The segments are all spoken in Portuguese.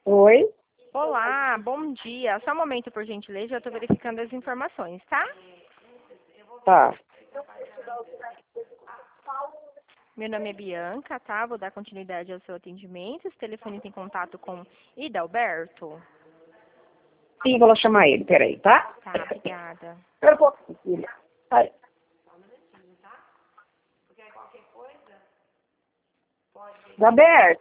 Oi? Olá, bom dia. Só um momento, por gentileza, eu estou verificando as informações, tá? Tá. Meu nome é Bianca, tá? Vou dar continuidade ao seu atendimento. Esse telefone tem contato com Idalberto? Sim, vou lá chamar ele, peraí, tá? Tá, obrigada. Espera um pouquinho, filha. Vai. Gaberto.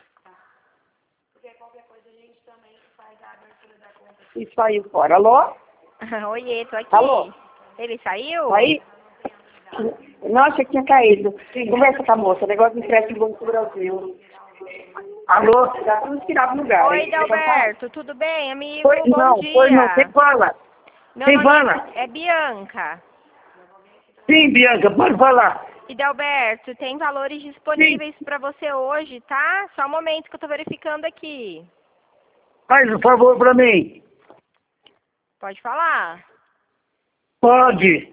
E saiu fora. Alô? Oiê, tô aqui. Alô? Ele saiu? Aí? Nossa, tinha caído. Conversa com a moça, negócio de empréstimo do Banco do Brasil. Alô? Já tudo tirado do lugar. Oi, hein? Idalberto, tudo bem, amigo? Pois Bom não, dia. pois não. Quem fala? Meu Quem nome fala? é Bianca. Sim, Bianca, pode falar. Idalberto, tem valores disponíveis para você hoje, tá? Só um momento que eu tô verificando aqui. Faz um favor pra mim. Pode falar? Pode.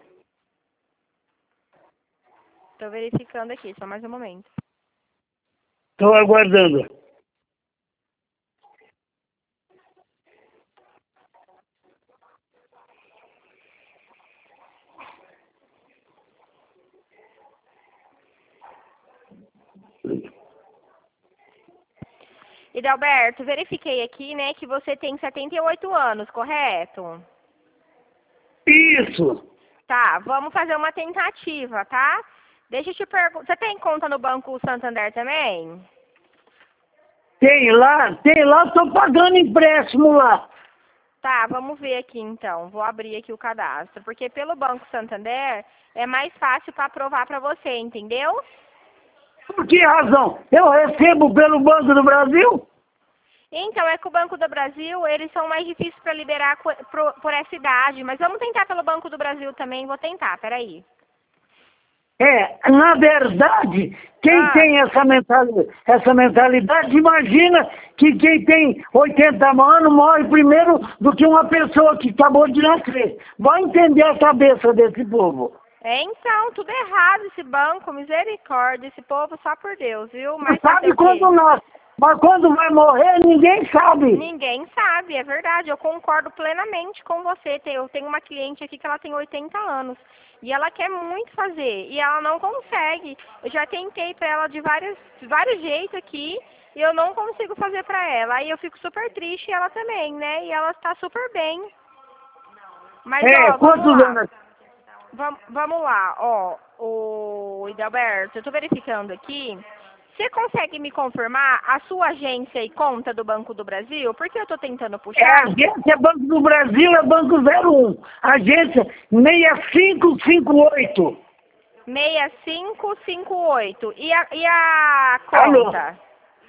Tô verificando aqui, só mais um momento. Estou aguardando. Idalberto, verifiquei aqui, né, que você tem 78 anos, correto? Isso. Tá, vamos fazer uma tentativa, tá? Deixa eu te perguntar, você tem conta no Banco Santander também? Tem lá, estou pagando empréstimo lá. Tá, vamos ver aqui então. Vou abrir aqui o cadastro, porque pelo Banco Santander é mais fácil para aprovar para você, entendeu? Por que razão? Eu recebo pelo Banco do Brasil? Então, é que o Banco do Brasil, eles são mais difíceis para liberar por essa idade, mas vamos tentar pelo Banco do Brasil também, vou tentar, peraí. Na verdade, quem Ah, tem essa mentalidade, imagina que quem tem 80 anos morre primeiro do que uma pessoa que acabou de nascer. Vai entender a cabeça desse povo. então, tudo errado esse banco, misericórdia, esse povo só por Deus, viu? Não Mas fazer sabe o quê? quando nasce, mas quando vai morrer, ninguém sabe. Ninguém sabe, é verdade, eu concordo plenamente com você. Eu tenho uma cliente aqui que ela tem 80 anos e ela quer muito fazer e ela não consegue. Eu já tentei para ela de vários jeitos aqui e eu não consigo fazer para ela. Aí eu fico super triste e ela também, né? E ela está super bem. Mas ó, vamos Quantos lá. anos? Vamos lá, ó, o Idalberto, eu tô verificando aqui. Você consegue me confirmar a sua agência e conta do Banco do Brasil? Porque eu tô tentando puxar Agência Banco do Brasil é Banco 01. Agência 6558. 6558. E a Alô? conta?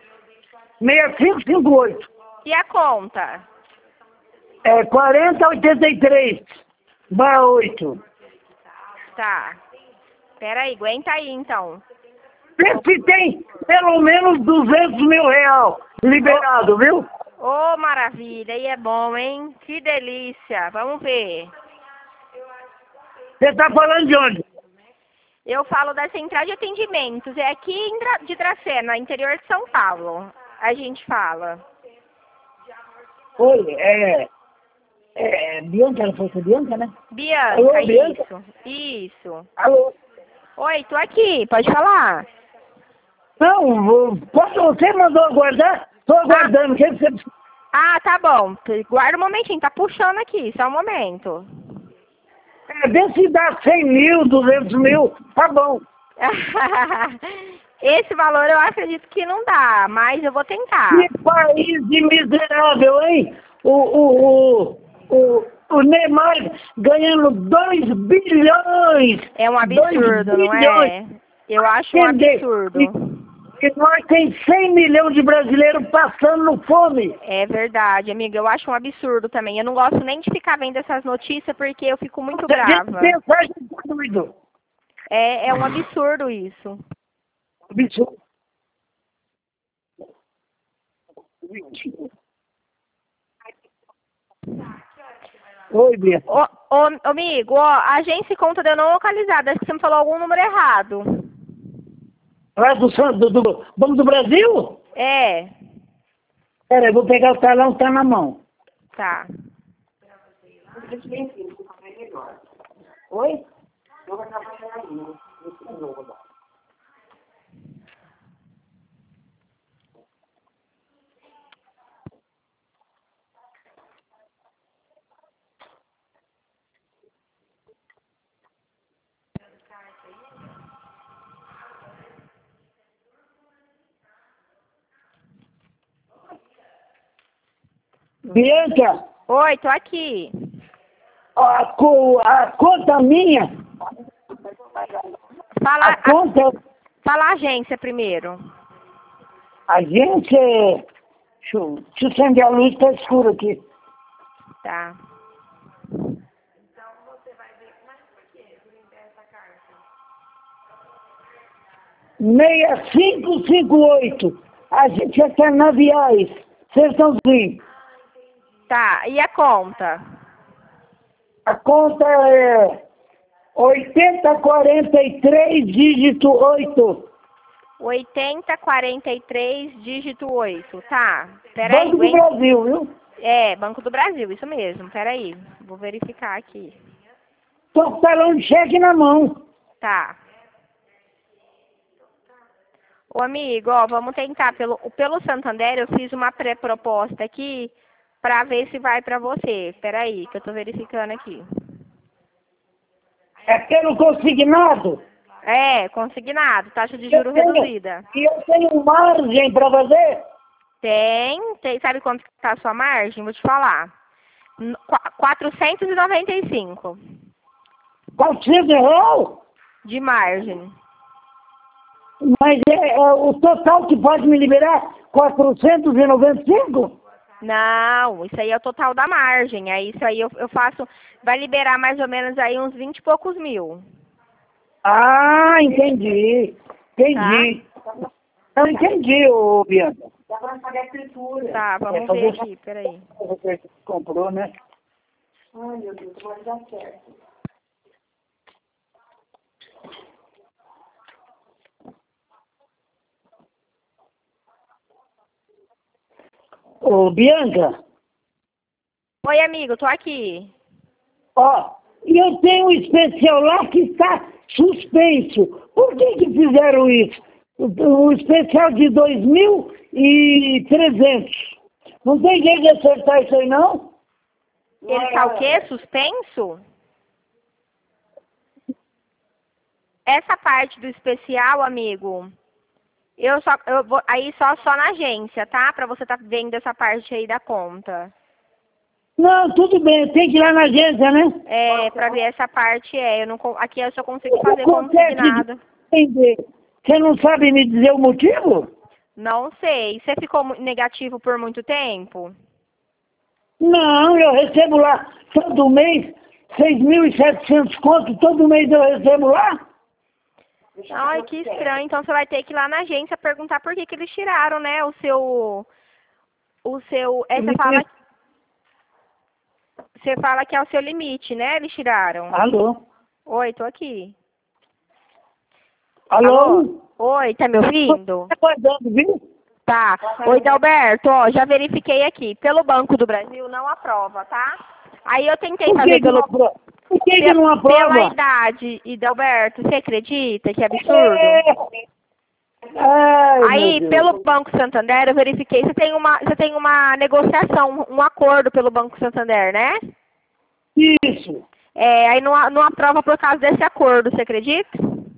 6558. E a conta? 4083. Barra 8. Tá. Peraí, aguenta aí então. Vê se tem pelo menos 200 mil real liberado, viu? Ô, maravilha, aí é bom, hein? Que delícia. Vamos ver. Você tá falando de onde? Eu falo da central de atendimentos. É aqui de Dracena, interior de São Paulo. A gente fala. Oi, Bianca, ela falou que é Bianca, né? Bianca, Alô, Bianca? isso. Isso. Alô? Oi, tô aqui. Pode falar? Não, você mandou aguardar? Tô aguardando, o que você... Ah, tá bom. Guarda um momentinho. Tá puxando aqui. Só um momento. Vê se dá 100 mil, 200 mil, tá bom. Esse valor eu acredito que não dá, mas eu vou tentar. Que país de miserável, hein? O Neymar ganhando 2 bilhões. É um 2 absurdo, não bilhões. é? Eu acho um absurdo. E nós tem 100 milhões de brasileiros passando fome. É verdade, amiga. Eu acho um absurdo também. Eu não gosto nem de ficar vendo essas notícias porque eu fico muito brava. Mensagem doido. É um absurdo isso. Absurdo. Oi, Bia. Ô, amigo, ó, a agência e conta deu não localizada. Acho que você me falou algum número errado. Lá do Banco do Brasil? É. Pera, eu vou pegar o talão que tá na mão. Tá. Oi? Bianca, Oi, tô aqui. a conta minha, Fala, a conta, fala a agência primeiro. a gente é... Deixa eu acender a luz, tá escuro aqui. Tá. 6558. A gente é Canaviais, Sertãozinho. Tá, e a conta? A conta é 8043, dígito 8. 8043, dígito 8. Tá. Peraí, Banco do Brasil, viu? É, Banco do Brasil, isso mesmo. Peraí, vou verificar aqui. Tô com o talão de cheque na mão. Tá. Ô amigo, ó, vamos tentar pelo Santander, eu fiz uma pré-proposta aqui pra ver se vai pra você. Peraí, que eu tô verificando aqui. É pelo consignado. É, consignado, taxa de juros reduzida. E eu tenho margem para fazer? Tem, sabe quanto que tá a sua margem? Vou te falar. 495 R$ 400? de margem. Mas é o total que pode me liberar 495? Não, isso aí é o total da margem. Aí isso aí eu faço, vai liberar mais ou menos aí uns 20 e poucos mil. Ah, entendi. Entendi. Não entendi, ô Bianca. Tá, vamos ver aqui, peraí. Você comprou, né? Ô, Bianca, Oi, amigo, tô aqui. ó, e eu tenho um especial lá que está suspenso. Por que fizeram isso? O especial de 2.300. Não tem jeito de acertar isso aí, não? Ele tá o quê? Suspenso? Essa parte do especial, amigo, eu vou aí só na agência, tá? Pra você tá vendo essa parte aí da conta. Não, tudo bem, tem que ir lá na agência, né? É, pra ver essa parte eu não, aqui eu só consigo fazer Não consegue consignado. entender. Você não sabe me dizer o motivo? Não sei. Você ficou negativo por muito tempo? Não, eu recebo lá todo mês 6.700 conto, todo mês eu recebo lá. Ai, que estranho. Então você vai ter que ir lá na agência perguntar por que que eles tiraram, né, você fala que é o seu limite, né? Eles tiraram. Alô? Oi, tô aqui. Alô? Oi, tá me ouvindo? Tá aguardando, viu? Tá. Oi, Dalberto, ó, já verifiquei aqui. Pelo Banco do Brasil não aprova, tá? Aí eu tentei Por fazer que não aprova? Por que não aprova? pela idade. E, Dalberto, você acredita? Que absurdo. Ai, Aí, meu Deus. pelo Banco Santander, eu verifiquei. Você tem uma negociação, um acordo pelo Banco Santander, né? Isso. É, aí não aprova por causa desse acordo, você acredita?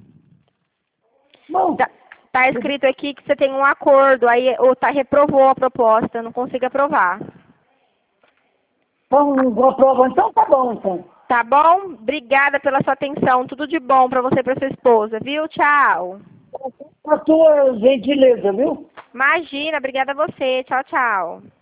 Bom, Tá escrito aqui que você tem um acordo, aí reprovou a proposta, não consigo aprovar. então não aprova, então tá bom, então. Tá bom? Obrigada pela sua atenção. Tudo de bom pra você e pra sua esposa, viu? Tchau. A tua gentileza, viu? Imagina, obrigada a você. Tchau, tchau.